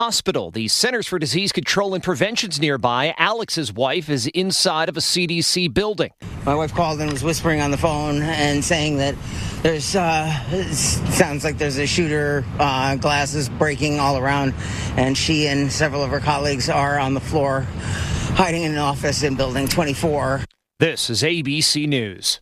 hospital. The Centers for Disease Control and Prevention's nearby. Alex's wife is inside of a CDC building. My wife called and was whispering on the phone and saying that there's sounds like there's a shooter, glasses breaking all around, and she and several of her colleagues are on the floor hiding in an office in Building 24. This is ABC News.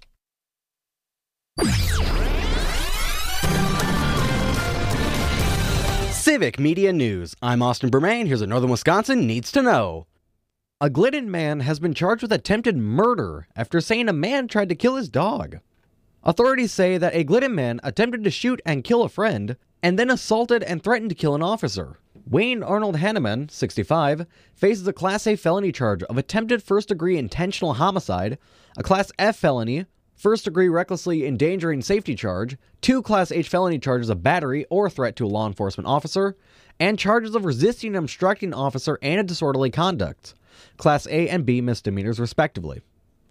Civic Media News. I'm Austin Bermain. Here's what Northern Wisconsin needs to know. A Glidden man has been charged with attempted murder after saying a man tried to kill his dog. Authorities say that a Glidden man attempted to shoot and kill a friend and then assaulted and threatened to kill an officer. Wayne Arnold Hanneman, 65, faces a Class A felony charge of attempted first-degree intentional homicide, a Class F felony, first-degree recklessly endangering safety charge, 2 Class H felony charges of battery or threat to a law enforcement officer, and charges of resisting and obstructing an officer and a disorderly conduct, Class A and B misdemeanors respectively.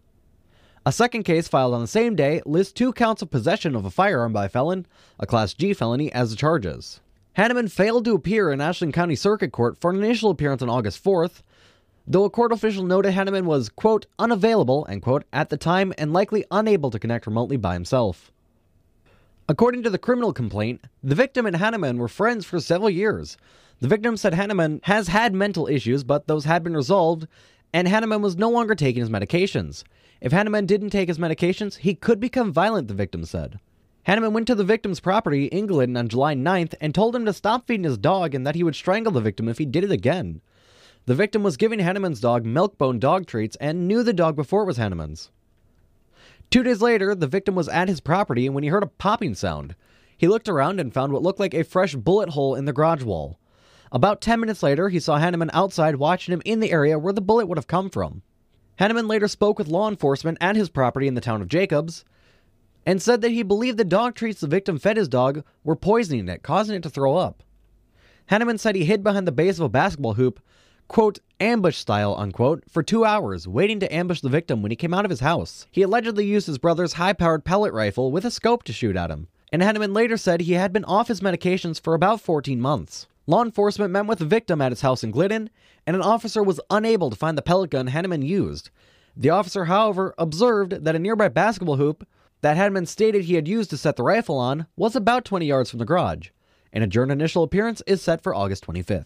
A second case filed on the same day lists 2 counts of possession of a firearm by a felon, a Class G felony, as the charges. Hanneman failed to appear in Ashland County Circuit Court for an initial appearance on August 4th, though a court official noted Hanneman was, quote, unavailable, end quote, at the time and likely unable to connect remotely by himself. According to the criminal complaint, the victim and Hanneman were friends for several years. The victim said Hanneman has had mental issues, but those had been resolved, and Hanneman was no longer taking his medications. If Hanneman didn't take his medications, he could become violent, the victim said. Hanneman went to the victim's property in Glidden on July 9th and told him to stop feeding his dog and that he would strangle the victim if he did it again. The victim was giving Hanneman's dog Milk-Bone dog treats and knew the dog before it was Hanneman's. 2 days later, the victim was at his property when he heard a popping sound. He looked around and found what looked like a fresh bullet hole in the garage wall. About 10 minutes later, he saw Hanneman outside watching him in the area where the bullet would have come from. Hanneman later spoke with law enforcement at his property in the town of Jacobs and said that he believed the dog treats the victim fed his dog were poisoning it, causing it to throw up. Hanneman said he hid behind the base of a basketball hoop, quote, ambush style, unquote, for 2 hours, waiting to ambush the victim when he came out of his house. He allegedly used his brother's high-powered pellet rifle with a scope to shoot at him, and Hanneman later said he had been off his medications for about 14 months. Law enforcement met with the victim at his house in Glidden, and an officer was unable to find the pellet gun Hanneman used. The officer, however, observed that a nearby basketball hoop that Hanneman stated he had used to set the rifle on was about 20 yards from the garage. An adjourned initial appearance is set for August 25th.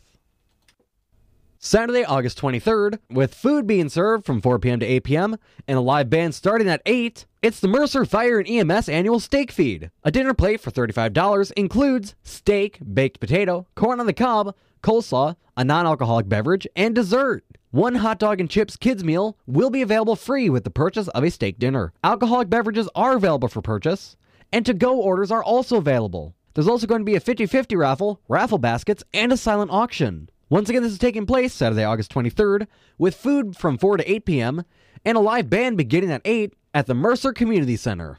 Saturday, August 23rd, with food being served from 4 p.m. to 8 p.m. and a live band starting at 8, it's the Mercer Fire and EMS annual steak feed. A dinner plate for $35 includes steak, baked potato, corn on the cob, coleslaw, a non-alcoholic beverage, and dessert. 1 hot dog and chips kids meal will be available free with the purchase of a steak dinner. Alcoholic beverages are available for purchase, and to-go orders are also available. There's also going to be a 50-50 raffle, raffle baskets, and a silent auction. Once again, this is taking place Saturday, August 23rd, with food from 4 to 8 p.m. and a live band beginning at 8 at the Mercer Community Center.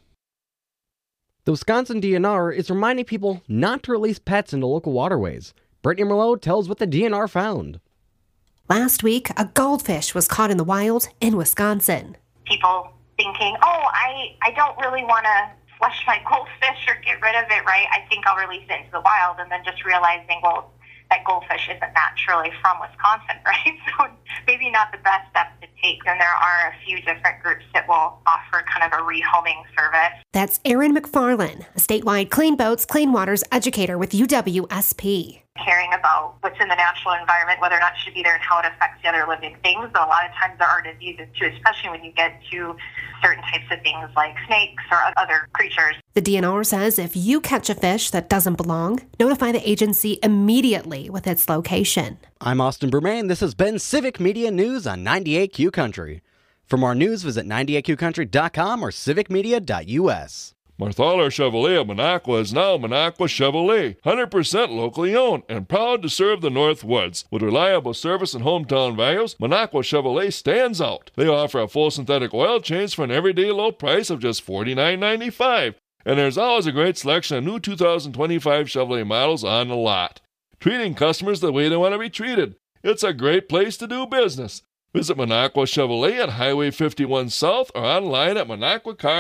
The Wisconsin DNR is reminding people not to release pets into local waterways. Brittany Merlot tells what the DNR found. Last week, a goldfish was caught in the wild in Wisconsin. People thinking, I don't really want to flush my goldfish or get rid of it, right? I think I'll release it into the wild, and then just realizing, well, that goldfish isn't naturally from Wisconsin, right? So maybe not the best step to take. And there are a few different groups that will offer kind of a rehoming service. That's Erin McFarlane, a statewide Clean Boats, Clean Waters educator with UWSP. Caring about what's in the natural environment, whether or not it should be there, and how it affects the other living things. But a lot of times there are diseases too, especially when you get to certain types of things like snakes or other creatures. The DNR says if you catch a fish that doesn't belong, notify the agency immediately with its location. I'm Austin Bermain. This has been Civic Media News on 98Q Country. For more news, visit 98qcountry.com or civicmedia.us. Marthaler Chevrolet of Minocqua is now Minocqua Chevrolet, 100% locally owned and proud to serve the Northwoods. With reliable service and hometown values, Minocqua Chevrolet stands out. They offer a full synthetic oil change for an everyday low price of just $49.95. And there's always a great selection of new 2025 Chevrolet models on the lot. Treating customers the way they want to be treated. It's a great place to do business. Visit Minocqua Chevrolet at Highway 51 South or online at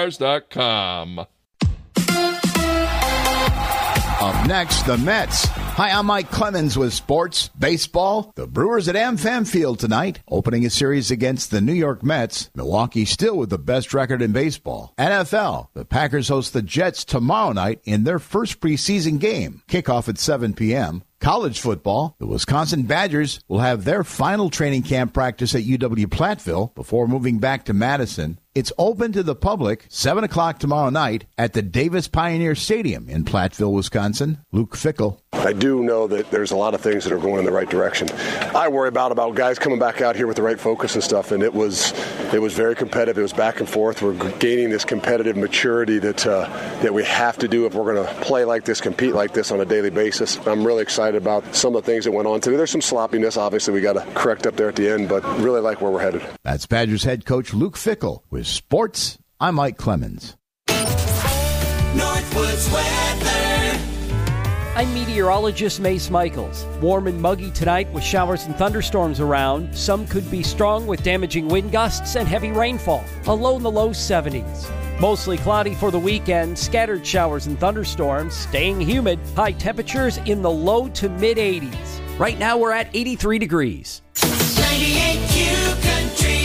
minocquacars.com. Up next, the Mets Hi, I'm Mike Clemens with sports, baseball. The Brewers at AmFam Field tonight, opening a series against the New York Mets. Milwaukee still with the best record in baseball. NFL, the Packers host the Jets tomorrow night in their first preseason game. Kickoff at 7 p.m. College football, the Wisconsin Badgers will have their final training camp practice at UW-Platteville before moving back to Madison. It's open to the public, 7 o'clock tomorrow night at the Davis Pioneer Stadium in Platteville, Wisconsin. Luke Fickell. I do know that there's a lot of things that are going in the right direction. I worry about guys coming back out here with the right focus and stuff, and it was very competitive. It was back and forth. We're gaining this competitive maturity that we have to do if we're going to play like this, compete like this on a daily basis. I'm really excited about some of the things that went on today. There's some sloppiness, obviously, we got to correct up there at the end, but really like where we're headed. That's Badgers head coach Luke Fickell. With sports, I'm Mike Clemens. Northwoods weather. I'm meteorologist Mace Michaels. Warm and muggy tonight with showers and thunderstorms around. Some could be strong with damaging wind gusts and heavy rainfall. A low in the low 70s. Mostly cloudy for the weekend. Scattered showers and thunderstorms. Staying humid. High temperatures in the low to mid 80s. Right now we're at 83 degrees. 98Q Country.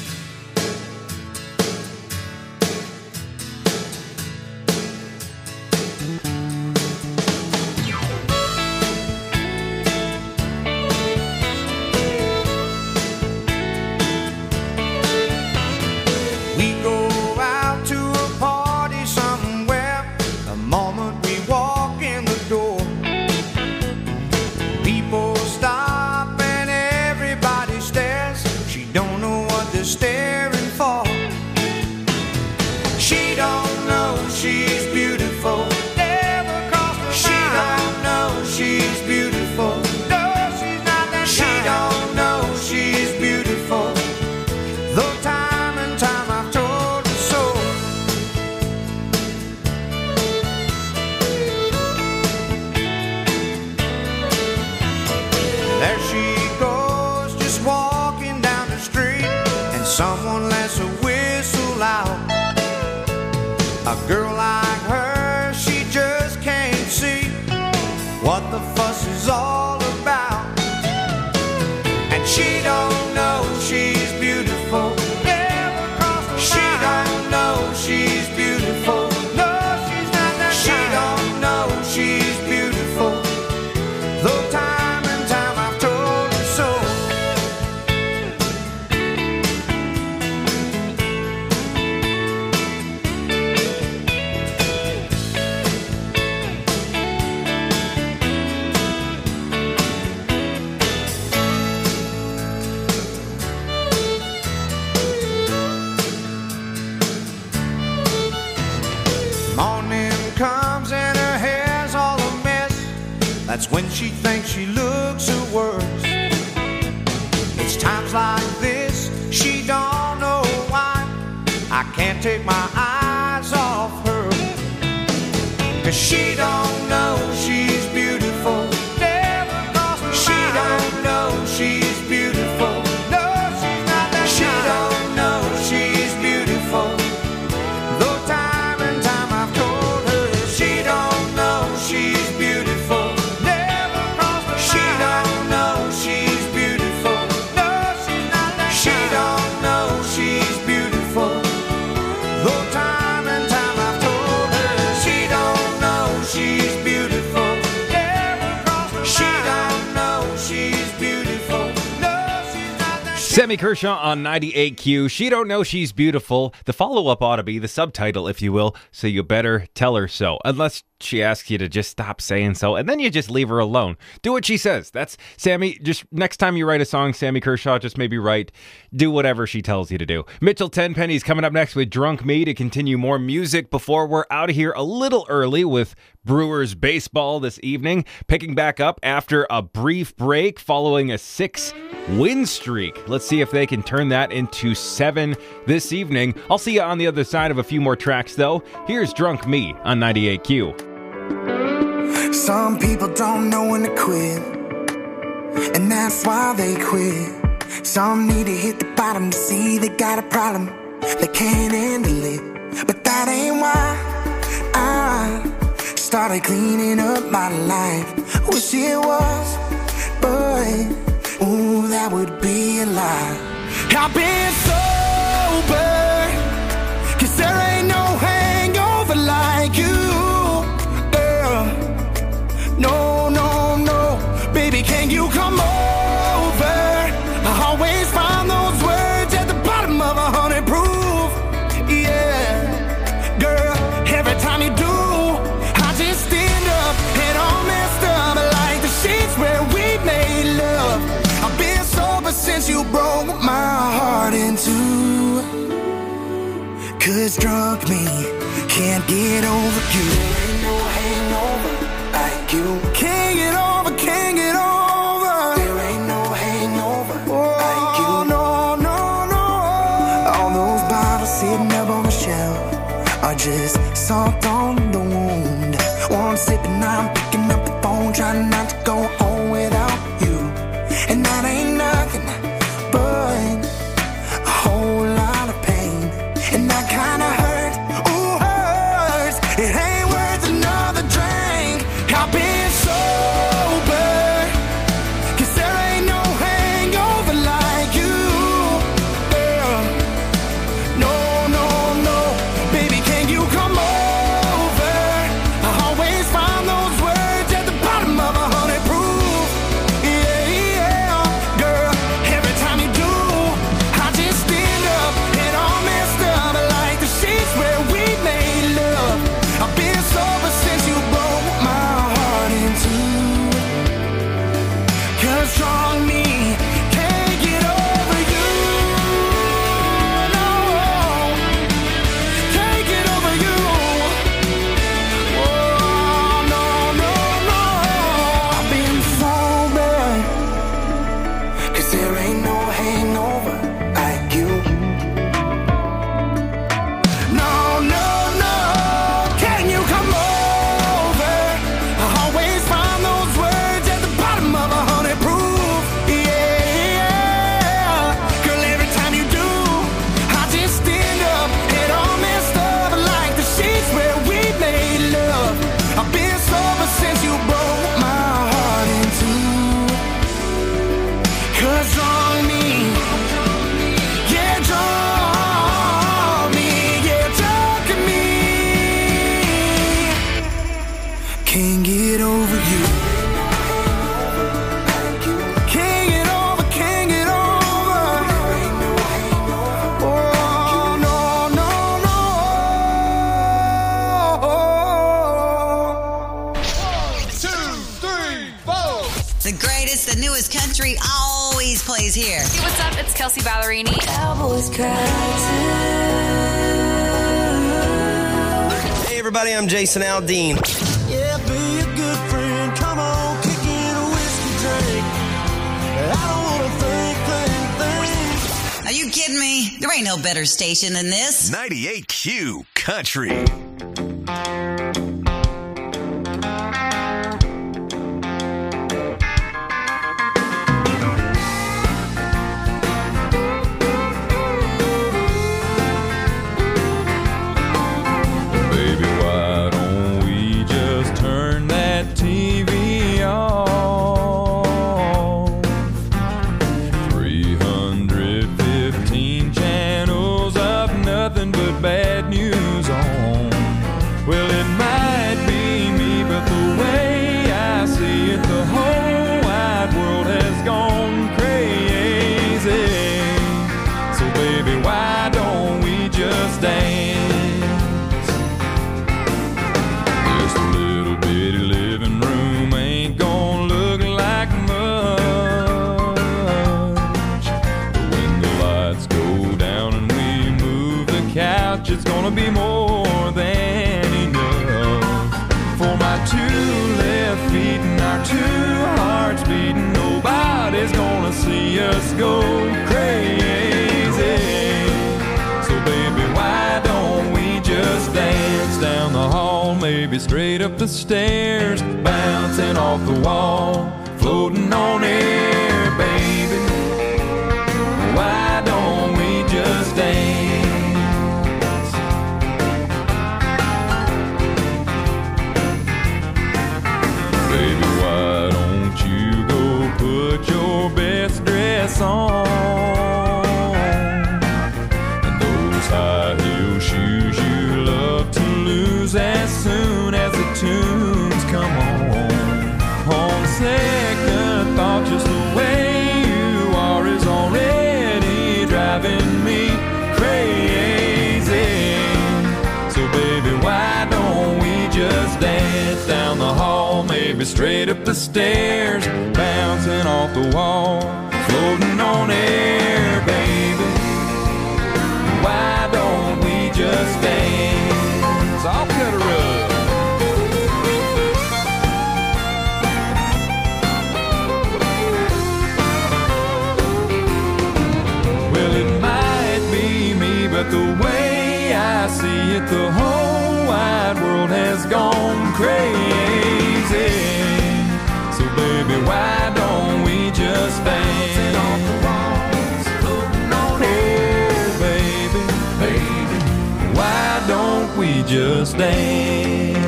That's when she thinks she looks her worst. It's times like this, she don't know why I can't take my eyes off her. 'Cause she don't know she's beautiful. Never crossed her mind. She don't know she's beautiful. No, she's not that she don't know she's beautiful. Though time and time I've told her she don't know she's beautiful. Never crossed her mind. She don't know she's beautiful. No, she's not that she don't know she's beautiful. Though time and time I've told her she don't know she's beautiful. Never crossed her mind. She don't know she's beautiful. No, she's not that. Sammy Kershaw on 98Q. She don't know she's beautiful. The follow-up ought to be the subtitle, if you will, so you better tell her so. Unless she asks you to just stop saying so, and then you just leave her alone. Do what she says. That's Sammy. Just next time you write a song, Sammy Kershaw, just maybe do whatever she tells you to do. Mitchell Tenpenny's coming up next with Drunk Me to continue more music before we're out of here a little early with Brewers baseball this evening, picking back up after a brief break following a 6-win streak. Let's see if they can turn that into 7 this evening. I'll see you on the other side of a few more tracks, though. Here's Drunk Me on 98Q. Some people don't know when to quit, and that's why they quit. Some need to hit the bottom to see they got a problem, they can't handle it. But that ain't why I started cleaning up my life. Wish it was, but ooh, that would be a lie. I've been sober, 'cause there ain't no hangover like you, girl. No, no, no, baby, can you come over? I always find those words at the bottom of 100 proof. Yeah, girl, every time you do, I just end up and all messed up like the sheets where we made love. I've been sober since you broke my heart in two. 'Cause drunk me can't get over you. There ain't no hangover like you. Can't get over, can't get over. There ain't no hangover like you. No, no, no. All those bottles sitting up on the shelf are just salt on the wound. One sip and I'm picking up the phone, trying not to go home without you. And that ain't nothing but a whole lot of pain. And that kinda hurt, ooh, hurts. It ain't worth another drink. I've been sober, 'cause there ain't no hangover like you, girl. No, no, no, baby, can you come over? I always find those words at the bottom of 100 proof. Yeah, yeah, girl, every time you do, I just end up and all messed up like the sheets where we made love. I've been sober since you broke my heart in two. 'Cause strong me can't get over you. No, can't get over you. Oh, no, no, no. I've been sober, 'cause there ain't no hangover like you. No, no, no, can you come over? I always find those words at the bottom of 100 proof. Yeah, girl, every time you do, I just end up and all messed up like the sheets where we made love. I've been sober since you broke my heart in two. 'Cause drunk me, yeah, drunk me, yeah, drunk me. Can't get over you. Can't get over, can't get over. Oh, no, no, no. The greatest, the newest country always plays here. Hey, what's up? It's Kelsey Ballerini. Cowboys Hey everybody, I'm Jason Aldean. Yeah, be a good friend. Come on, kick in a whiskey drink. I don't wanna think. Are you kidding me? There ain't no better station than this. 98Q Country. Baby, why don't we just turn that TV off? 315 channels of nothing but bad news on. Well, it might be me, but the way I see it, the whole wide world has gone crazy. So baby, why don't we just dance? This little bitty living room ain't gonna look like much. But when the lights go down and we move the couch, it's gonna be more than enough. For my two left feet and our two hearts beating, nobody's gonna see us go crazy. So baby, why don't we just dance down the hall, maybe straight up the stairs, bouncing off the wall, floating on air, baby. Why don't we just dance? song. And those high heel shoes you love to lose as soon as the tunes come on. On second thought, just the way you are is already driving me crazy. So baby, why don't we just dance down the hall, maybe straight up the stairs, bouncing off the wall, floating on air, baby. Why don't we just dance? I'll cut a rug. Well, it might be me, but the way I see it, the whole wide world has gone crazy. So baby, why don't we just dance off the walls, floating on air, baby, baby. Why don't we just dance?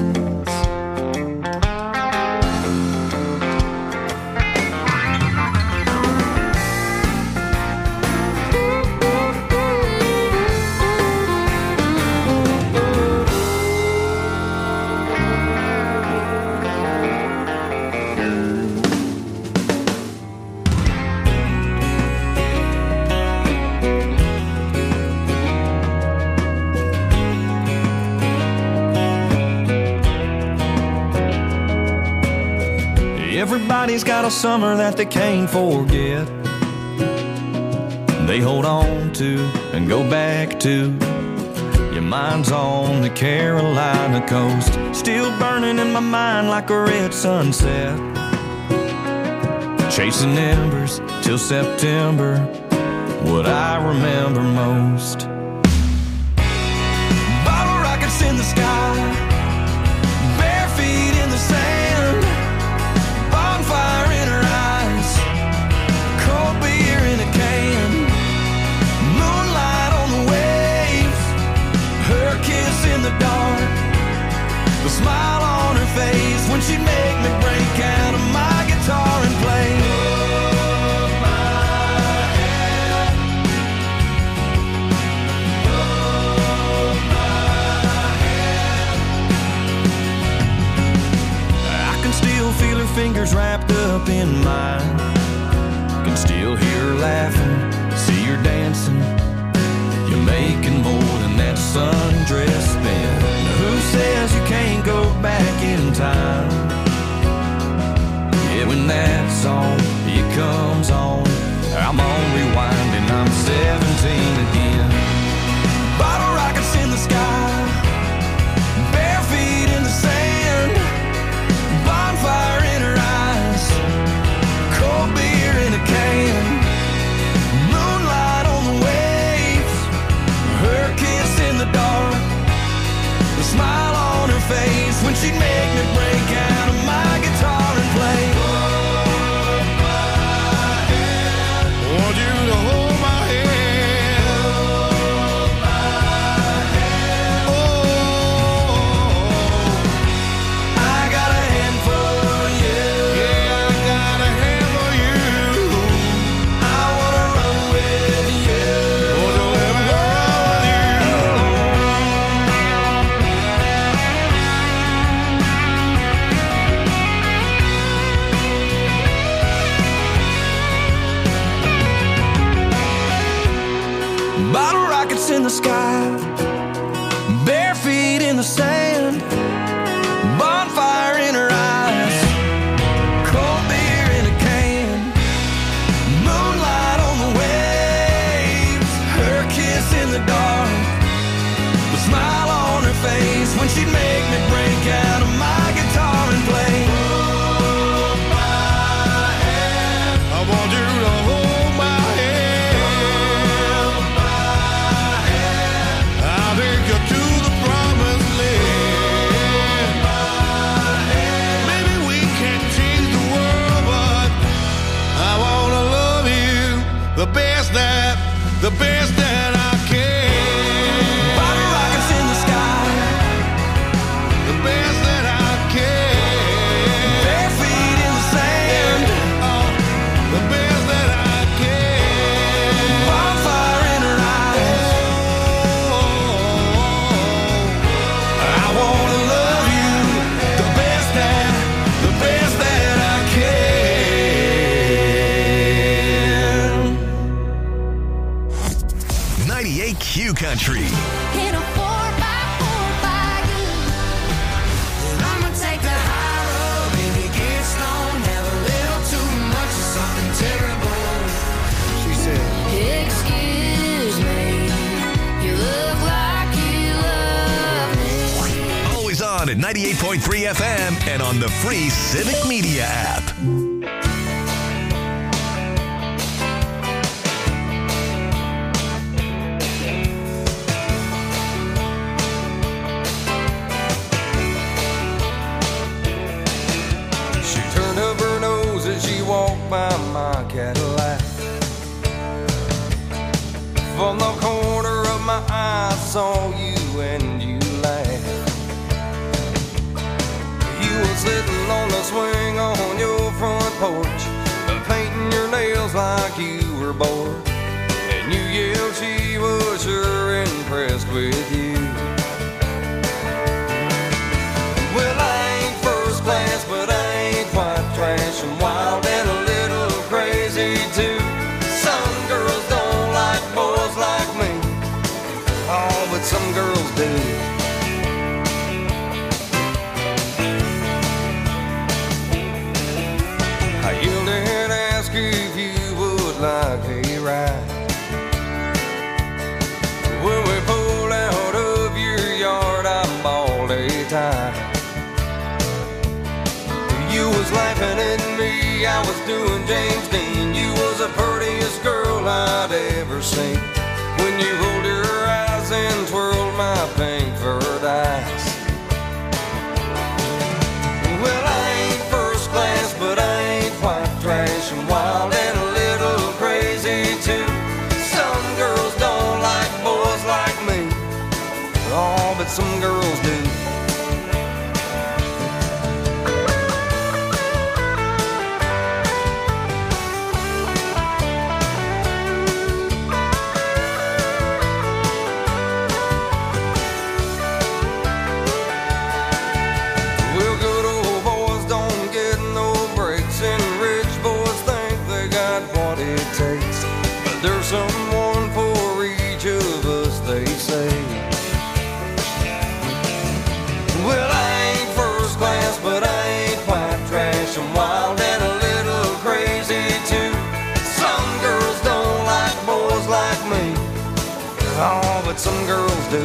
Everybody's got a summer that they can't forget. They hold on to and go back to. Your mind's on the Carolina coast, still burning in my mind like a red sunset. Chasing embers till September, what I remember most. Bottle rockets in the sky, bare feet in the sand, bonfire in her eyes, cold beer in a can, moonlight on the waves, her kiss in the dark, the smile on her face when she'd make me break out of my guitar and play. Feel her fingers wrapped up in mine. Can still hear her laughing, see her dancing. You're making more than that sundress spin. Now who says you can't go back in time? Yeah, when that song, it comes on, I'm on rewind and I'm 17 again. Bottle rockets in the sky, bare feet in the sand, bonfire in her eyes, cold beer in a can, moonlight on the waves, her kiss in the dark, the smile on her face when she'd make me break out of my guitar and play. Hold my hand, want you to hold my hand, hold my hand. Oh, I got a hand for you. Yeah, I got a hand for you. I wanna run with you. Wanna let me run with you. Bottle rockets in the sky, bare feet in the sand, bonfire in her eyes, cold beer in a can, moonlight on the waves, her kiss in the dark, the smile on her face when she'd make me break out of my guitar and play. Hold my hand, I want you to hold my hand, hold my hand, I'll take you to the promised land. Maybe we can't change the world, but I wanna love you the best that I can. Bottle rockets in the sky, the best that I can. Bare feet in the sand, oh, the best that I can. Country. In a 4x4 wagon. And I'ma take the high road, baby, get stoned, have a little too much of something terrible. She said, Excuse me, you look like you love me. Always on at 98.3 FM and on the free Civic Media app. She turned up her nose as she walked by my Cadillac. From the corner of my eye, I saw you and you laughed. You were sitting on the swing on your front porch, painting your nails like you were bored. And you yelled she was sure impressed with you. Well, I ain't first class, but I ain't quite trash. I'm wild and a little crazy too. Some girls don't like boys like me. Oh, but some girls do. I yelled and asked if you would like a ride. When we pulled out of your yard, I bawled a tie. You was laughing at me, I was doing James Dean. You was the prettiest girl I'd ever seen. When you rolled your eyes and twirled my pink furred eyes. Well, I ain't first class, but I ain't quite trash. I'm wild and a little crazy too. Some girls don't like boys like me. Oh, but some girls do. Well, good old boys don't get no breaks, and rich boys think they got what it takes. But there's someone for each of us, they say. Well, I ain't first class, but I ain't quite trash. I'm wild and a little crazy too. Some girls don't like boys like me. Oh, but some girls do.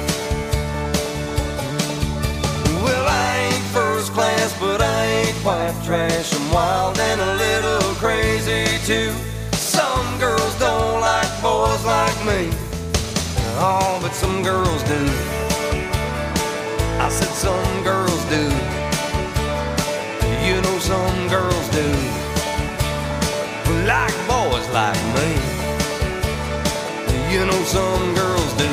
Well, I ain't first class, but I ain't quite trash. I'm wild and a little crazy too. Some girls don't like boys like me. Oh, but some girls do. I said some girls do. You know some girls do. Like boys like me. You know some girls do.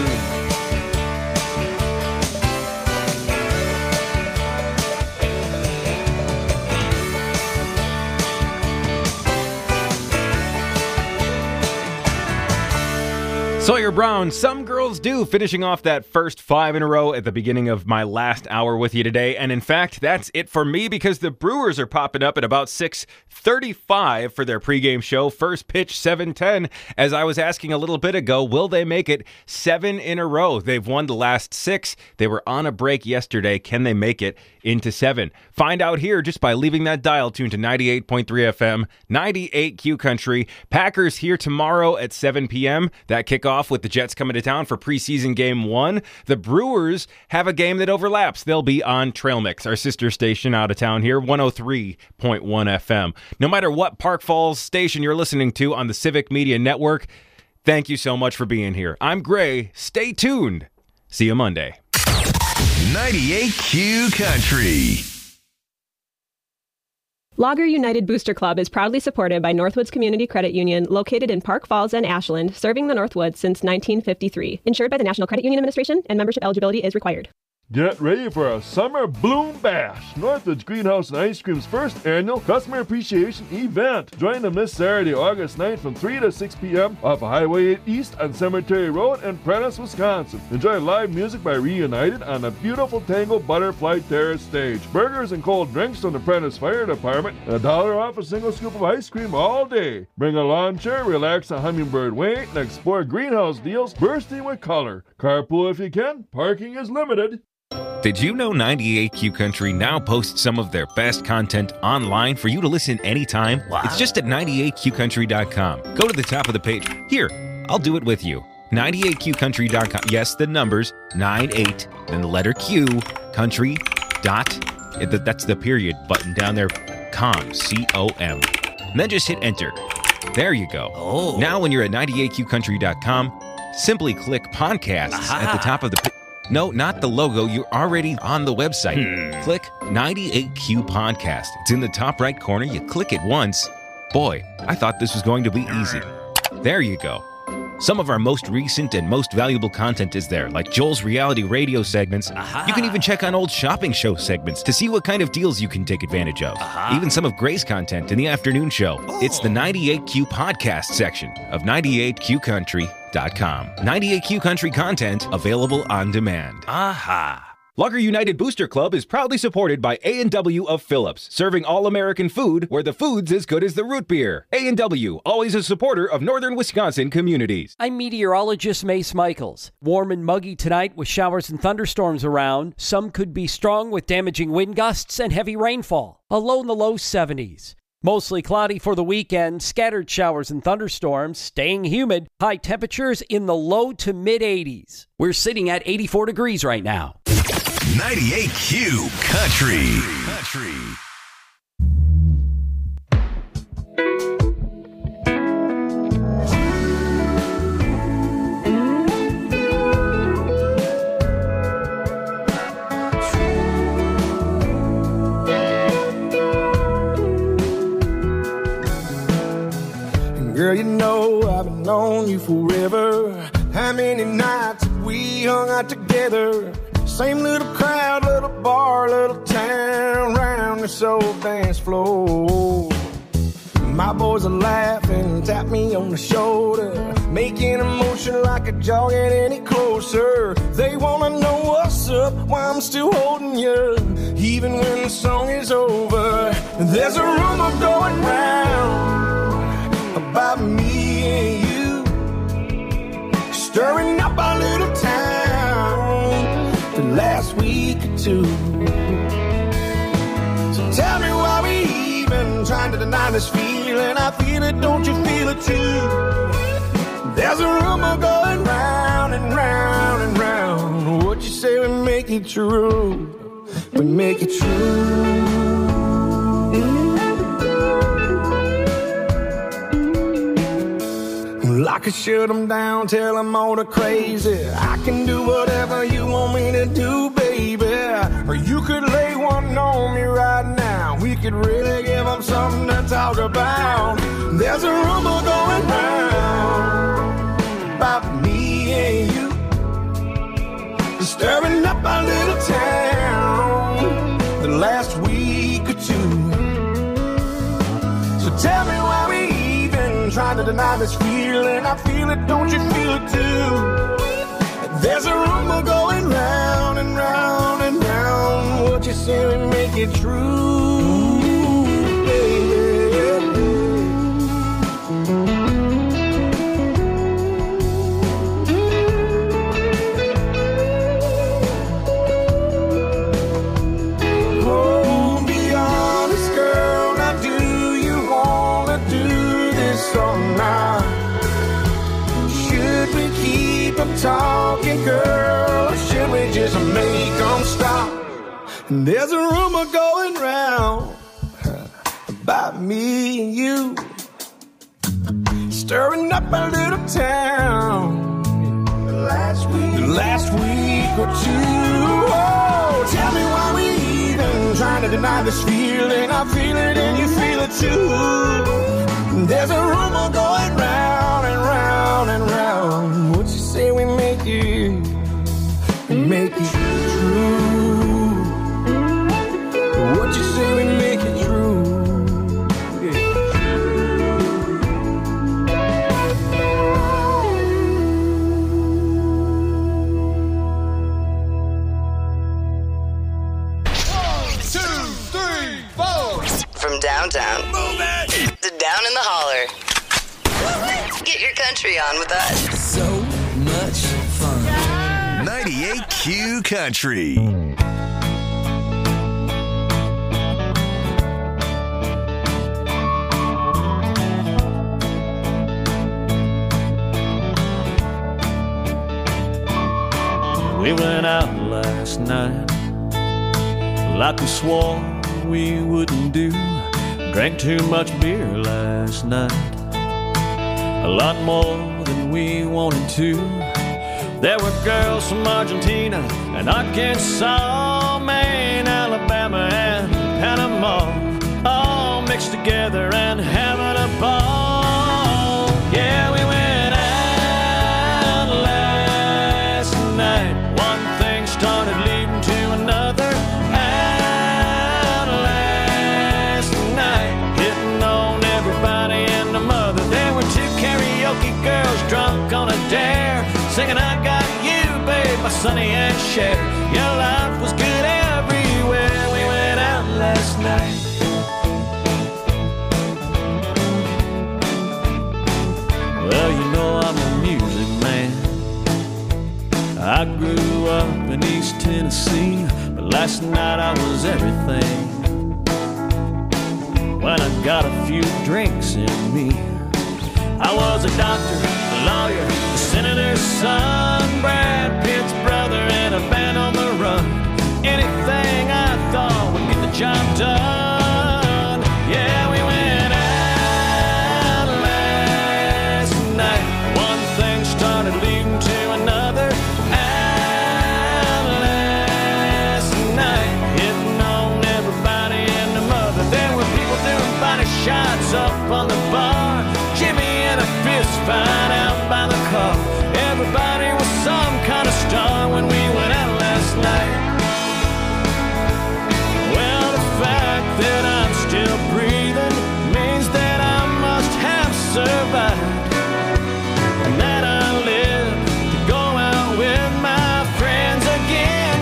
Sawyer Brown, Some Girls Do, finishing off that first 5 in a row at the beginning of my last hour with you today. And in fact, that's it for me because the Brewers are popping up at about 6:35 for their pregame show. First pitch 7:10. As I was asking a little bit ago, will they make it 7 in a row? They've won the last 6. They were on a break yesterday. Can they make it into 7? Find out here just by leaving that dial tune to 98.3 FM, 98Q Country. Packers here tomorrow at 7 p.m. That kickoff with the Jets coming to town for preseason game 1. The Brewers have a game that overlaps. They'll be on Trail Mix, our sister station out of town here, 103.1 FM. No matter what Park Falls station you're listening to on the Civic Media Network, thank you so much for being here. I'm Gray. Stay tuned. See you Monday. 98Q Country. Logger United Booster Club is proudly supported by Northwoods Community Credit Union, located in Park Falls and Ashland, serving the Northwoods since 1953. Insured by the National Credit Union Administration, and membership eligibility is required. Get ready for a summer bloom bash. Northwoods Greenhouse and Ice Cream's first annual customer appreciation event. Join them this Saturday, August 9th from 3 to 6 p.m. off of Highway 8 East on Cemetery Road in Prentice, Wisconsin. Enjoy live music by Reunited on the beautiful Tango Butterfly Terrace stage. Burgers and cold drinks from the Prentice Fire Department and $1 off a single scoop of ice cream all day. Bring a lawn chair, relax on Hummingbird Way, and explore greenhouse deals bursting with color. Carpool if you can. Parking is limited. Did you know 98Q Country now posts some of their best content online for you to listen anytime? Wow. It's just at 98qcountry.com. Go to the top of the page. Here, I'll do it with you. 98qcountry.com. Yes, the numbers, 98, then the letter Q, country, dot, that's the period button down there, com, C-O-M. And then just hit enter. There you go. Oh. Now when you're at 98qcountry.com, simply click podcast at the top of the page. No, not the logo. You're already on the website. Click 98Q Podcast. It's in the top right corner. You click it once. Boy, I thought this was going to be easy. There you go. Some of our most recent and most valuable content is there, like Joel's reality radio segments. You can even check on old shopping show segments to see what kind of deals you can take advantage of. Even some of Gray's content in the afternoon show. It's the 98Q Podcast section of 98qcountry.com. 98Q Country content available on demand. Lugger United Booster Club is proudly supported by A&W of Phillips, serving all-American food where the food's as good as the root beer. A&W, always a supporter of northern Wisconsin communities. I'm meteorologist Mace Michaels. Warm and muggy tonight with showers and thunderstorms around. Some could be strong with damaging wind gusts and heavy rainfall. A low in the low 70s. Mostly cloudy for the weekend, scattered showers and thunderstorms, staying humid, high temperatures in the low to mid-80s. We're sitting at 84 degrees right now. 98Q Country. Girl, you know I've been on you forever. How many nights have we hung out together? Same little crowd, little bar, little town, round this old dance floor. My boys are laughing, tap me on the shoulder, making a motion like a jogging any closer. They wanna know what's up, why I'm still holding you, even when the song is over. There's a rumor going round about me and you, stirring up our little town the last week or two. So tell me why we even trying to deny this feeling. I feel it, don't you feel it too? There's a rumor going round and round and round. What you say we make it true? We make it true. I could shut them down, tell them all the crazy. I can do whatever you want me to do, baby. Or you could lay one on me right now. We could really give them something to talk about. There's a rumor going round about me and you, stirring up our little town the last week or two. So tell me why we trying to deny this feeling. I feel it, don't you feel it too? There's a rumor going round and round and round. What you say we make it true, baby. Oh, be honest, girl. Now do you wanna do this all night? Should we keep them talking, girl, or should we just make them stop? And there's a rumor going round about me and you, stirring up a little town the last week or two. Oh, tell me why we even trying to deny this feeling. I feel it and you feel it too. There's a rumor going round and round and round. What you say we make it true? Okay. Get your country on with us. So much fun. 98Q Country. We went out last night like we swore we wouldn't do. Drank too much beer last night, a lot more than we wanted to. There were girls from Argentina and Arkansas, Maine, Alabama, and Panama, all mixed together and having a ball. Yeah, we went out last night. One thing started leading to another. Out last night, hitting on everybody and the mother. There were two karaoke girls drunk on a dare, singing I Got You, babe, by Sonny and Cher. Your life was good everywhere. We went out last night. Well, you know I'm a music man. I grew up in East Tennessee, but last night I was everything. When I got a few drinks in me, I was a doctor, a lawyer, a senator's son, Brad Pitt's brother, and a band on the run. Anything I thought would get the job done. Yeah, we went out last night. One thing started leading to another. Out last night, hitting on everybody and the mother. There were people doing body shots up on the bar. Jimmy and a fist fight out by the car. Everybody was some kind of star when we went out last night. Well, the fact that I'm still breathing means that I must have survived, and that I live to go out with my friends again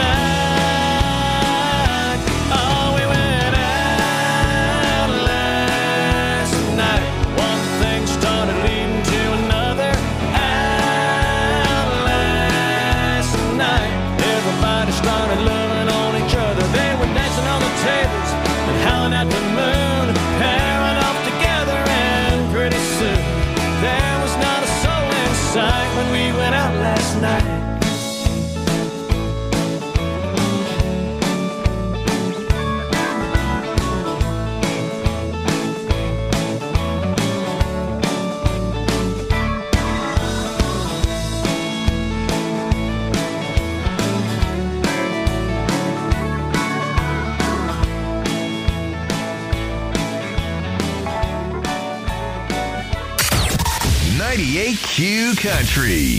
tonight. Oh, we went out last night. One thing started leading to another. Out last night, everybody started loving on each other. They were dancing on the tables and howling at the moon, pairing off together, and pretty soon there was not a soul in sight when we went out last night. Q Country.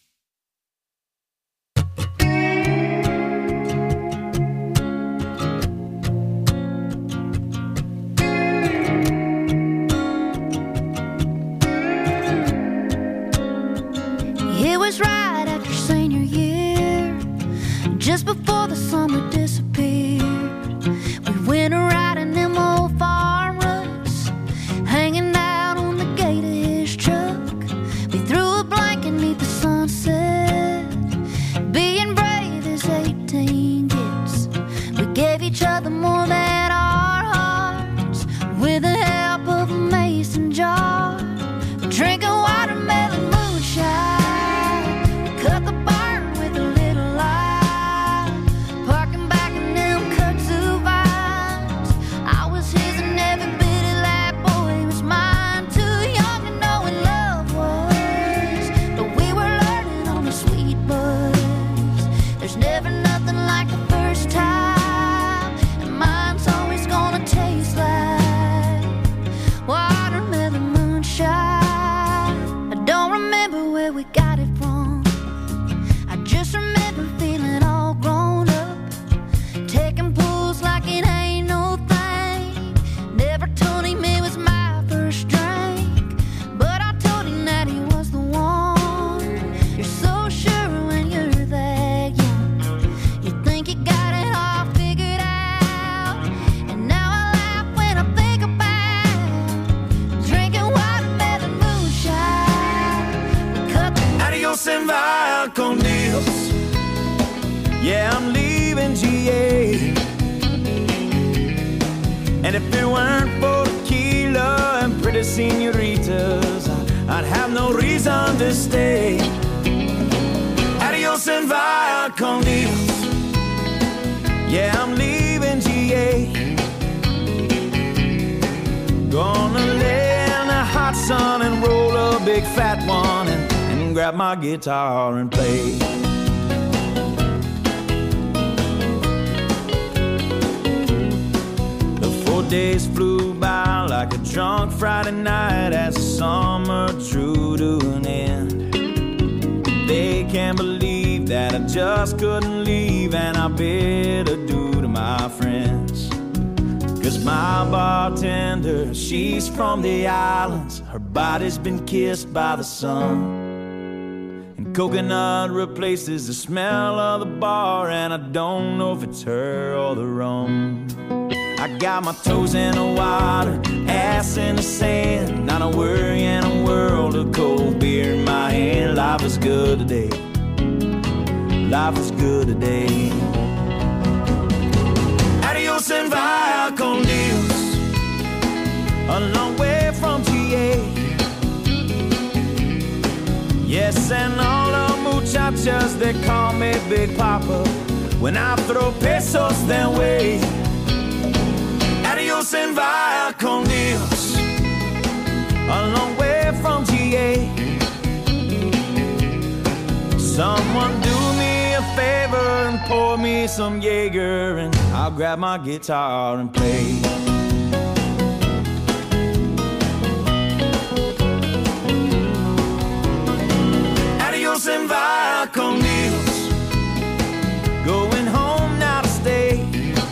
It was right after senior year, just before the summer disappeared. We went around in them old farm ruts, hanging out on the gate of his truck. We threw a blanket neath the sunset, being brave as 18 gets. We gave each other more than our hearts, with the help of a mason jar, drinking watermelon moonshine. Cut the barn with a little light, vaya con Dios. Yeah, I'm leaving GA. And if it weren't for tequila and pretty senoritas, I'd have no reason to stay. Adios and vaya con Dios. Yeah, I'm leaving GA. Gonna lay in the hot sun and roll a big fat one and grab my guitar and play. The 4 days flew by like a drunk Friday night as the summer drew to an end. They can't believe that I just couldn't leave, and I bid adieu to my friends. 'Cause my bartender, she's from the islands. Her body's been kissed by the sun. And coconut replaces the smell of the bar, and I don't know if it's her or the rum. I got my toes in the water, ass in the sand, not a worry in a world of cold beer in my hand. Life is good today. Life is good today. Adios and vaya con Dios. A long way from GA. Yes, and all the muchachas, they call me Big Papa when I throw pesos their way. Adios and vaya con Dios. A long way from GA. Someone do me a favor and pour me some Jaeger, and I'll grab my guitar and play. Adios and vaya con Dios. Going home now to stay.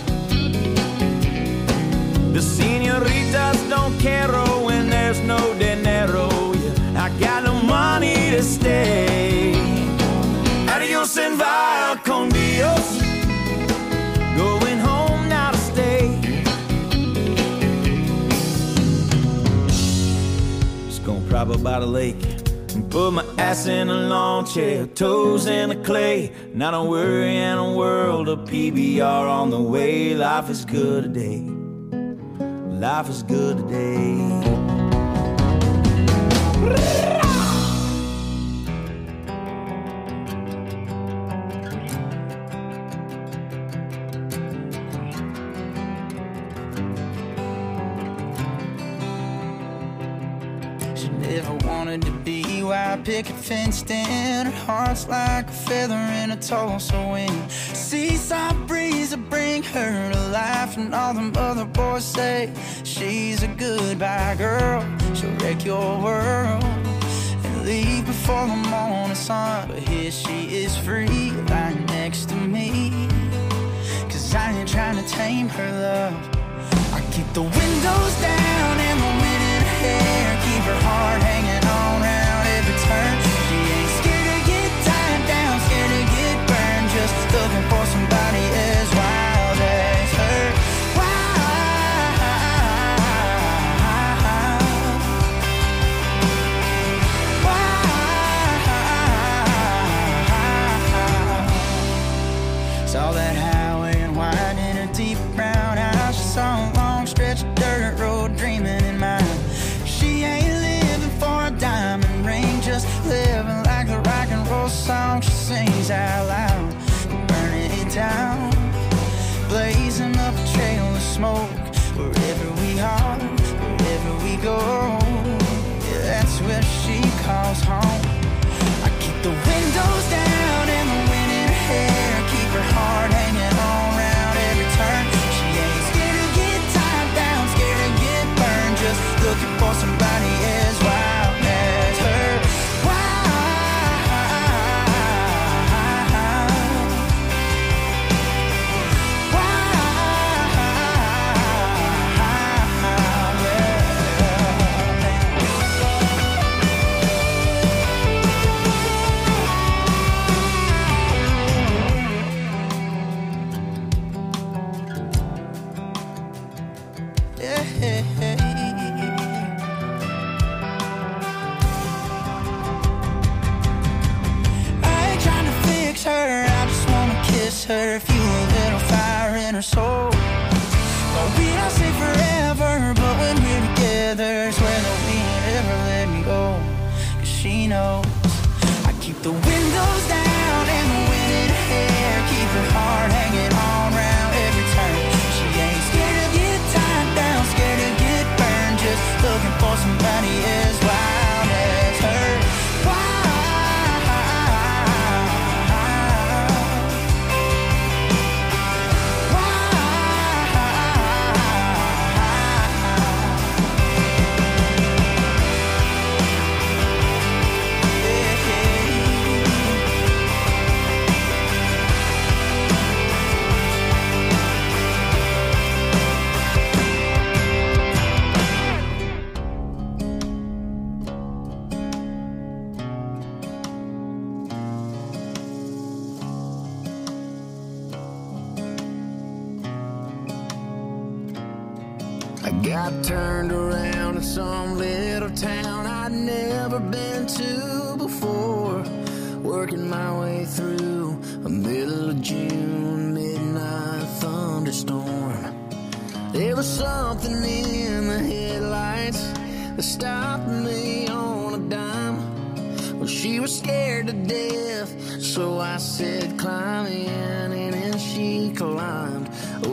The senoritas don't care when there's no dinero. Yeah, I got no money to stay. Adios and vaya con Dios. Going home now to stay. Just gonna prop up by the lake and put my ass in a lawn chair, toes in the clay. Not a worry in a world of PBR on the way. Life is good today. Life is good today. She never wanted to be white picket fenced in. Her heart's like a feather in a Tulsa wind. Seesaw breeze will bring her to life, and all them other boys say she's a goodbye girl. She'll wreck your world and leave before the morning sun. But here she is free, lying next to me. 'Cause I ain't trying to tame her love. I keep the windows down and the wind in her hair. Keep her heart hanging on round every turn. She ain't scared to get tied down, scared to get burned. Just looking for somebody as wild as her. Saw that highway and wide in her deep brown eyes. She saw a long stretch of dirt road dreaming in mind. She ain't living for a diamond ring, just living like the rock and roll song she sings out loud. Burning it down, blazing up a trail of smoke. Wherever we are, wherever we go, yeah, that's where she calls home. I keep the windows down and the wind in her hair. Keep her heart hanging on round every turn. She ain't scared to get tied down, scared to get burned. Just looking for somebody as wild as her. miss her, fuel a little fire in her soul. Well, we don't say forever, but when we're together, swear that we ain't ever let me go. 'Cause she knows I keep the windows down and the wind in her hair, keep her heart hanging on round every turn. She ain't scared to get tied down, scared to get burned, just looking for somebody as wild as her. I got turned around in some little town I'd never been to before. Working my way through a middle of June midnight thunderstorm. There was something in the headlights that stopped me on a dime. Well, she was scared to death, so I said, climb in, and then she climbed.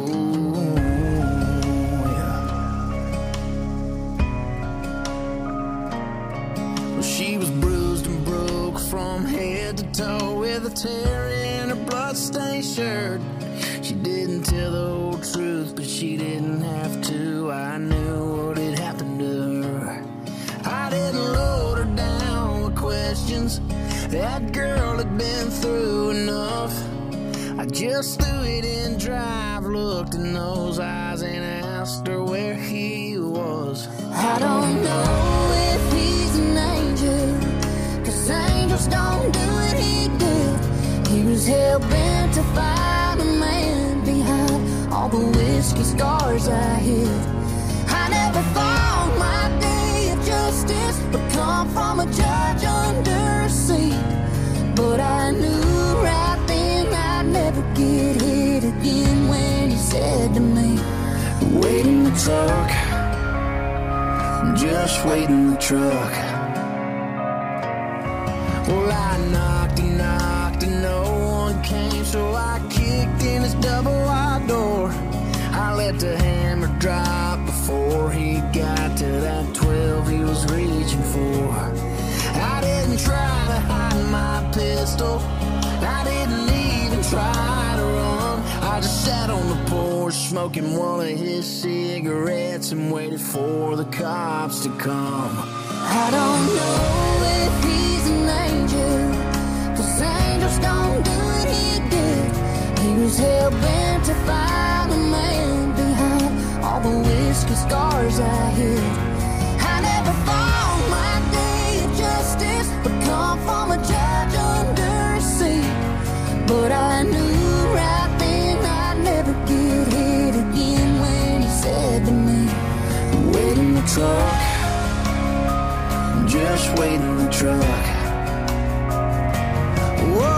She was bruised and broke from head to toe, with a tear in her bloodstained shirt. She didn't tell the whole truth, but she didn't have to. I knew what had happened to her. I didn't load her down with questions. That girl had been through enough. I just threw it in drive, looked in those eyes, and asked her where he was. I don't know if he's an angel, 'cause angels don't do what he did. He was hell-bent to find a man behind all the whiskey scars I hid. I never thought my day of justice would come from a judge under a seat, but I knew right then I'd never get hit again when he said to me, wait in the truck, just wait in the truck. Well, I knocked and knocked and no one came, so I kicked in his double wide door. I let the hammer drop before he got to that 12 he was reaching for. I didn't try to hide my pistol, I didn't even try to run. I just sat on the porch smoking one of his cigarettes and waited for the cops to come. I don't know if he's an angel, 'cause angels don't do what he did. He was hell-bent to find a man behind all the whiskey scars I hid. I never thought my day of justice would come from a judge under a seat, but I knew right then I'd never get hit again when he said to me, wait in the truck, just wait in the truck. Whoa,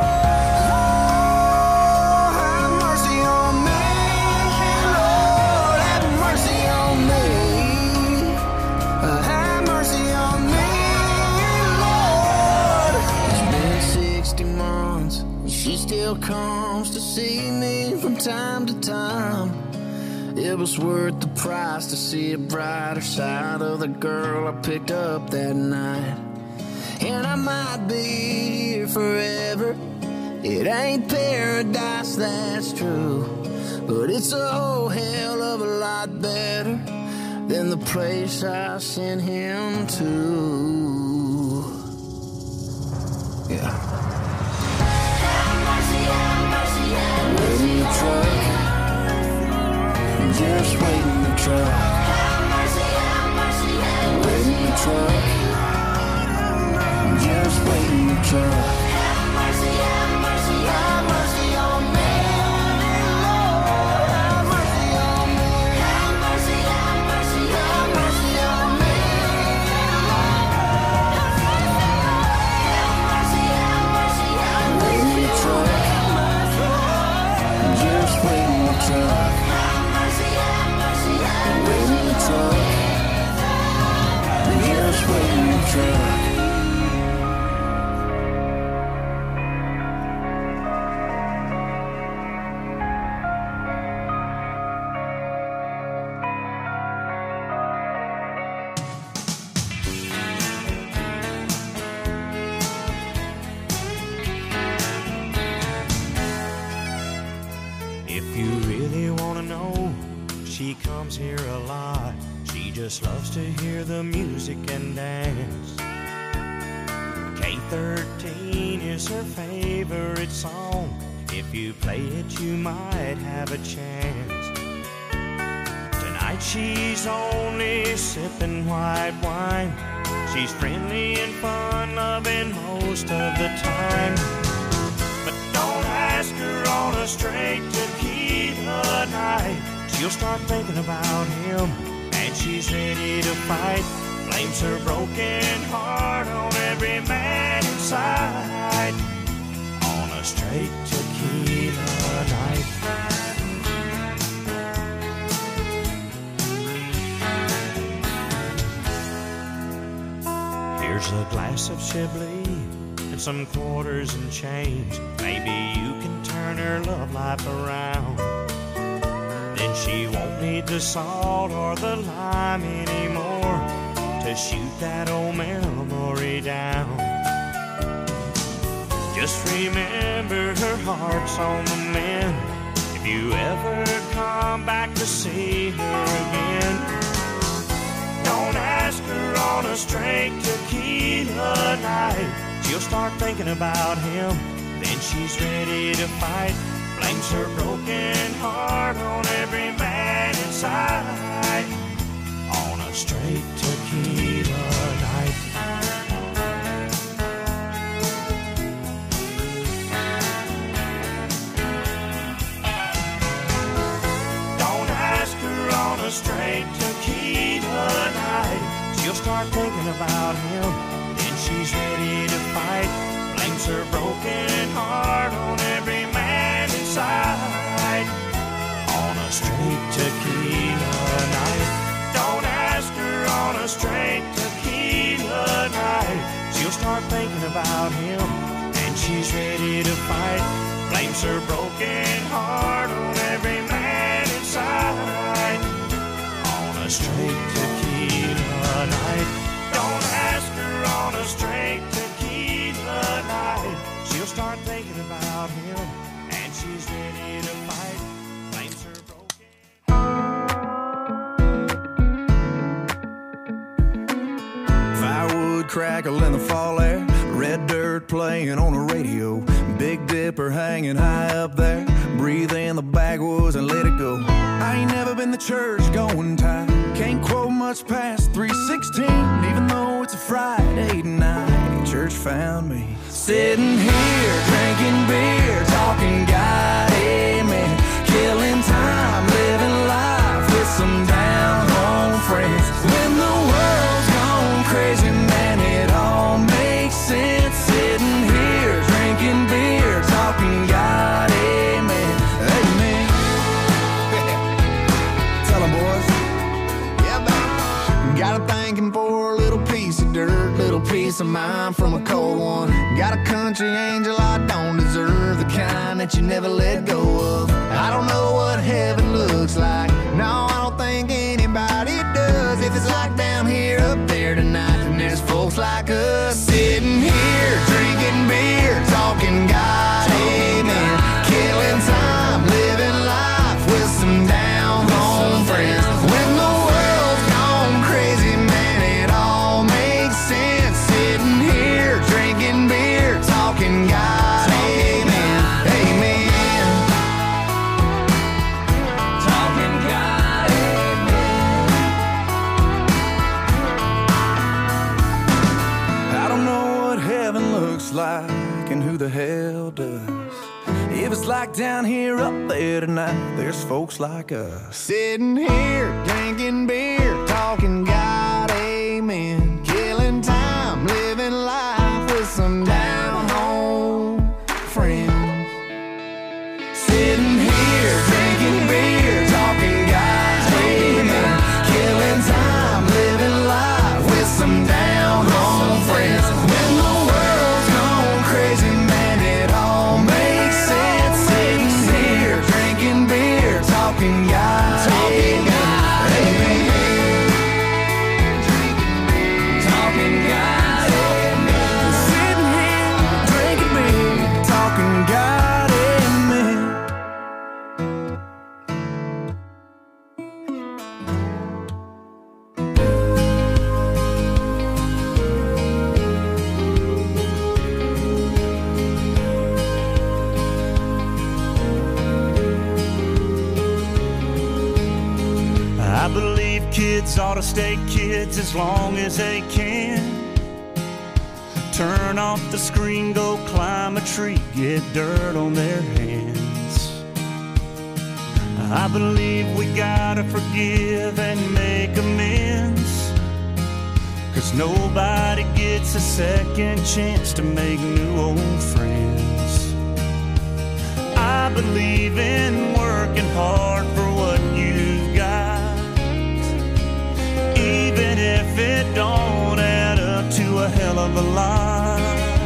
have mercy on me, Lord, have mercy on me. Have mercy on me, Lord. It's been 60 months, and she still comes to see me from time to time. It was worth the price to see a brighter side of the girl I picked up that night. And I might be here forever, it ain't paradise, that's true, but it's a whole hell of a lot better than the place I sent him to. Yeah. Have mercy, have mercy, have mercy. Wait in the truck, just wait in the truck. Have mercy, have mercy, have mercy. Wait in the truck, just wait in the truck. Have mercy, have mercy, have mercy on me, Lord, have mercy on me. Have mercy, have mercy, have mercy on me, Lord. Have mercy, have mercy, have mercy. Wait in the truck, just loves to hear the music and dance. K13 is her favorite song. If you play it, you might have a chance. Tonight she's only sipping white wine. She's friendly and fun-loving most of the time. But don't ask her on a straight tequila night. She'll start thinking about him, and she's ready to fight. Blames her broken heart on every man inside. On a straight tequila night. Here's a glass of Chablis and some quarters and change. Maybe you can turn her love life around. Then she won't need the salt or the lime anymore to shoot that old memory down. Just remember her heart's on the mend if you ever come back to see her again. Don't ask her on a straight tequila night. She'll start thinking about him, then she's ready to fight. Blames her broken heart on every man inside. On a straight tequila night. Don't ask her on a straight tequila night. She'll start thinking about him, then she's ready to fight. Blames her broken heart on every man inside. On a straight tequila night. Don't ask her on a straight tequila night. She'll start thinking about him, and she's ready to fight. Blames her broken heart on every man inside. On a straight tequila night. Don't ask her on a straight tequila night. She'll start thinking about him, and she's ready to fight. Blames her broken. Firewood crackle in the fall air, red dirt playing on the radio, Big Dipper hanging high up there. Breathe in the backwoods and let it go. I ain't never been to church going type. Can't quote much past 3:16, even though it's a Friday night. Church found me sitting here drinking beer, talking God, amen, killing time, living life with some down home friends. When the world's gone crazy, man, it all makes sense. Sitting here drinking beer, talking God, amen, amen. Tell them, boys. Yeah, man. Got a thanking for a little piece of dirt, little piece of mind from a cold one. Got a country angel I don't deserve, the kind that you never let go of. I don't know what heaven looks like. No, I don't think anybody does. If it's like down here, up there tonight, then there's folks like us sitting here drinking beer, talking God, amen, killing time, living life with some down home friends. When the world's gone crazy, man, it all makes sense. Sitting here drinking beer, talking God, amen, amen, talking God, amen. I don't know what heaven looks like and who the hell does. If it's like down here, up there tonight, there's folks like us sitting here drinking beer, talking God, amen, killing time, living life with some down home friends. Sitting here drinking beer, talking God, amen, killing time, living life with some down home friends. When the world's gone crazy, man, it all makes sense. Sitting here drinking beer, talking God, amen, amen. kids ought to stay kids as long as they can. Turn off the screen, go climb a tree, get dirt on their hands. I believe we gotta forgive and make amends, 'cause nobody gets a second chance to make new old friends. I believe in working hard for what you've got, even if it don't add up to a hell of a lot.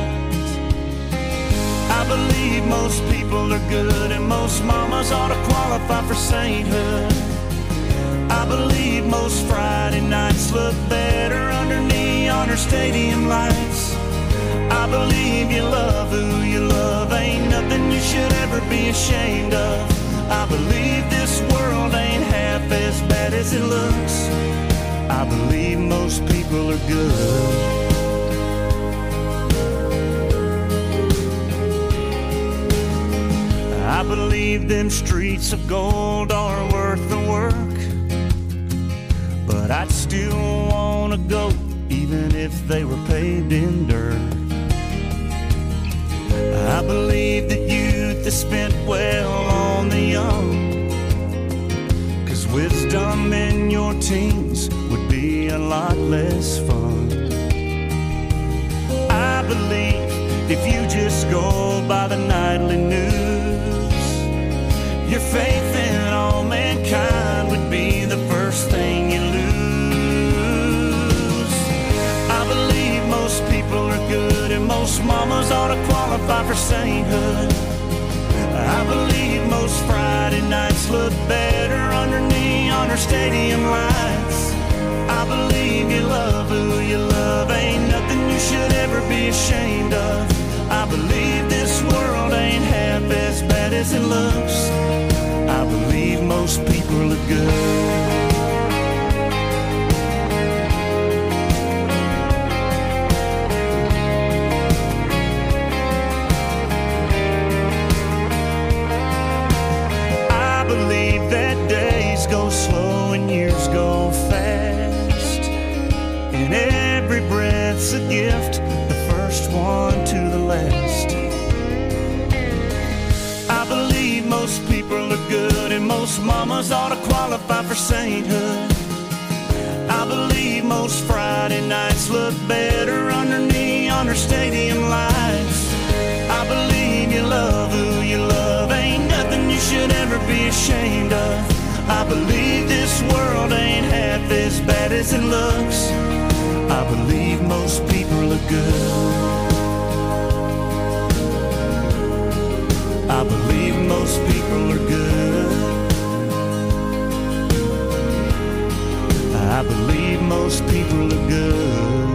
I believe most people are good and most mamas ought to qualify for sainthood. I believe most Friday nights look better under neon or stadium lights. I believe you love who you love, ain't nothing you should ever be ashamed of. I believe this world ain't half as bad as it looks. I believe most people are good. I believe them streets of gold are worth the work, but I'd still want to go even if they were paved in dirt. I believe that youth is spent well on the young, 'cause wisdom in your teens would be a lot less fun. I believe if you just go by the nightly news, your faith in all mankind would be the first thing you lose. I believe most people are good and most mamas ought to qualify for sainthood. I believe most Friday nights look better under neon or stadium lights. I believe you love who you love, ain't nothing you should ever be ashamed of. I believe this world ain't half as bad as it looks. I believe most people are good. I believe that days go slow and years go fast, and every breath's a gift, the first one to the last. I believe most people are good and most mamas ought to qualify for sainthood. I believe most Friday nights look better under neon or stadium lights. I believe you love who you love, ain't nothing you should ever be ashamed of. I believe this world ain't half as bad as it looks. I believe most people are good. I believe most people are good. I believe most people are good.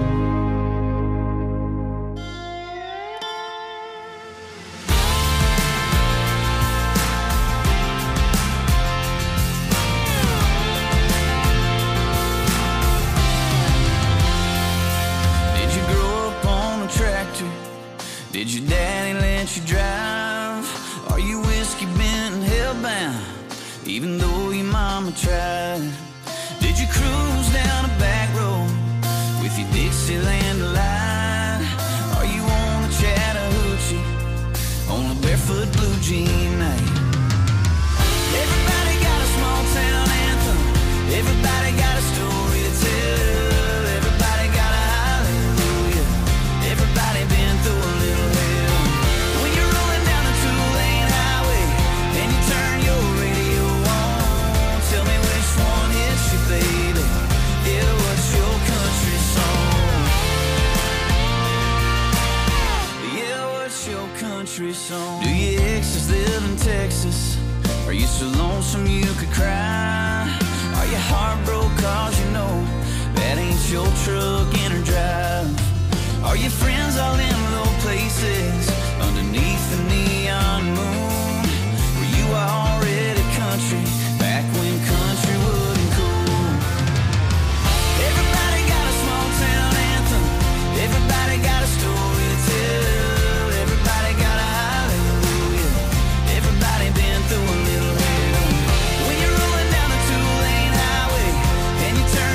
Did you grow up on a tractor? Did your daddy let you drive? Are you whiskey bent and hellbound, even though your mama tried? Did you cruise down a back road with your Dixieland delight? Are you on a Chattahoochee on a barefoot blue jean night? Everybody got a small town anthem. Everybody got a story to tell. Everybody got a hallelujah. Everybody been through a little hell. When you're rolling down the two-lane highway and you turn your radio on, tell me which one hits you, baby. Yeah, what's your country song? Yeah, what's your country song? Do your exes live in Texas? Are you so lonesome you could cry? Are you heartbroken cause you know that ain't your truck in her drive? Are your friends all in low places underneath the neon moon? Were you already country back when country wasn't cool? Everybody got a small town anthem. Everybody got a story to tell. Everybody got a hallelujah. Everybody been through a little hell. When you're rolling down the two-lane highway and you turn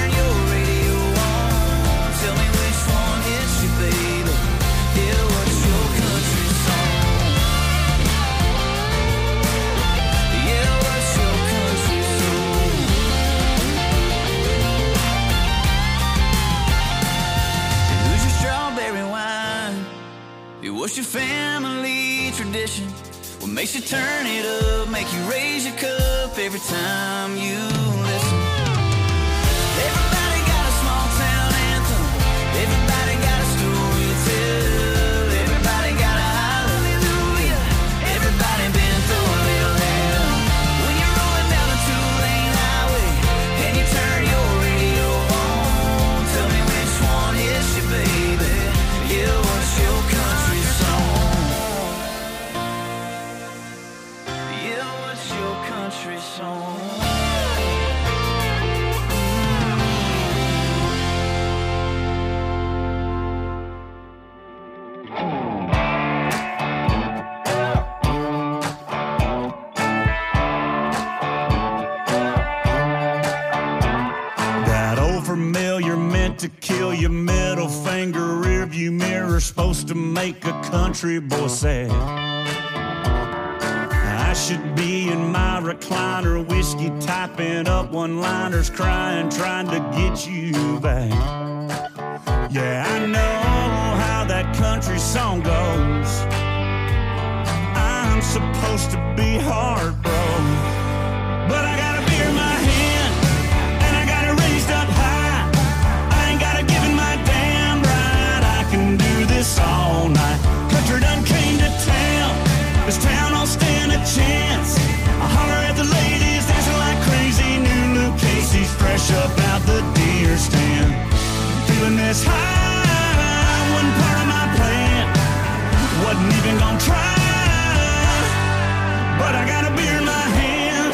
What's your family tradition? What makes you turn it up, make you raise your cup every time you listen? Everybody got a small town anthem. Everybody got a story to tell. Everybody got a hallelujah. Everybody been through a little hell. When you're rolling down a two-lane highway and you turn your radio on, tell me which one is your baby. Yeah, what's your country song? Yeah, what's your country song? That old familiar meant to kill your middle finger, rearview mirror, supposed to make a country boy sad. I should be in my recliner, whiskey typing up one-liners, crying, trying to get you back. Yeah, I know how that country song goes. I'm supposed to be heartbroken, but I got a beer in my hand, and I got it raised up high. I ain't got it given my damn right. I can do this all night. Country done came to town. This town don't stand a chance. I holler at the ladies dancing like crazy. New Luke Casey's fresh up out the deer stand. Feeling this high wasn't part of my plan. Wasn't even gonna try, but I got a beer in my hand.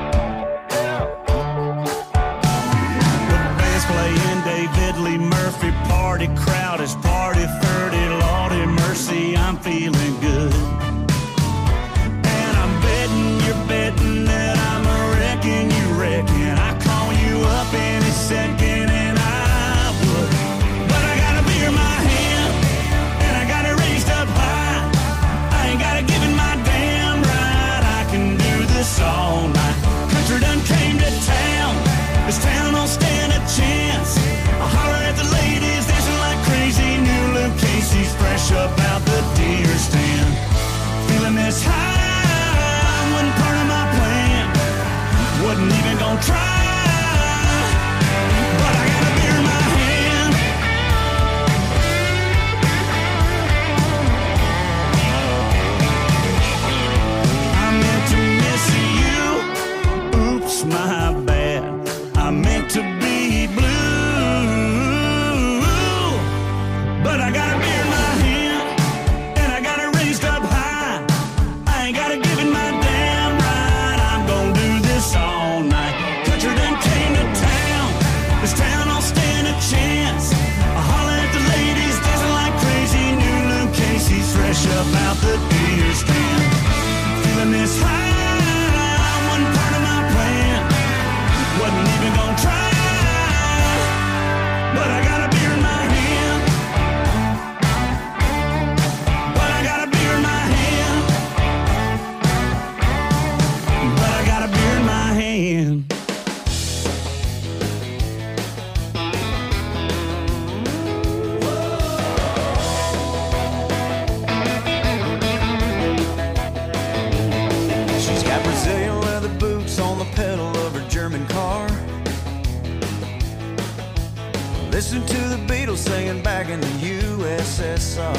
The band's playing David Lee Murphy. Party crowd is party 30. Lordy mercy, I'm feeling good. And I'm betting you're betting that I'm a wrecking you reckon. I call you up any second and I would. But I got a beer in my hand, and I got it raised up high. I ain't got it given my damn right. I can do this all night. Country done came to town. This town don't stand a chance. I holler at the ladies dancing like crazy. New Luke Casey's fresh up out the deer stand. Feeling this high wasn't part of my plan. Wasn't even gonna try, but I got a beer in my hand. I meant to miss you. Oops, my bad. I meant to be blue, but I got a beer in my hand, and I got it raised up high. I ain't got it given my damn right. I'm gonna do this all night. Country done came to town. This town don't stand a chance. I holler at the ladies dancing like crazy. New Luke Casey's fresh up out the deer stand. Feeling this high wasn't part of my plan. Wasn't even gonna try, but I got a beer in my hand. But I got a beer in my hand. But I got a beer in my hand. She's got Brazilian leather boots on the pedal of her German car. Listen to the Beatles singing back in the USSR.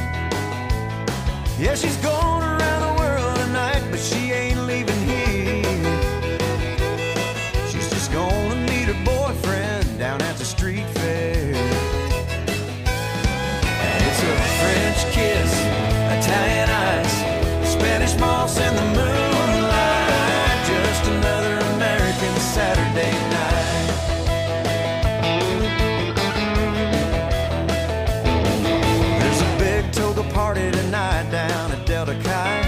Yeah, she's going around the world tonight, but she ain't leaving here. She's just gonna meet her boyfriend down at the street fair. And it's a French kiss, Italian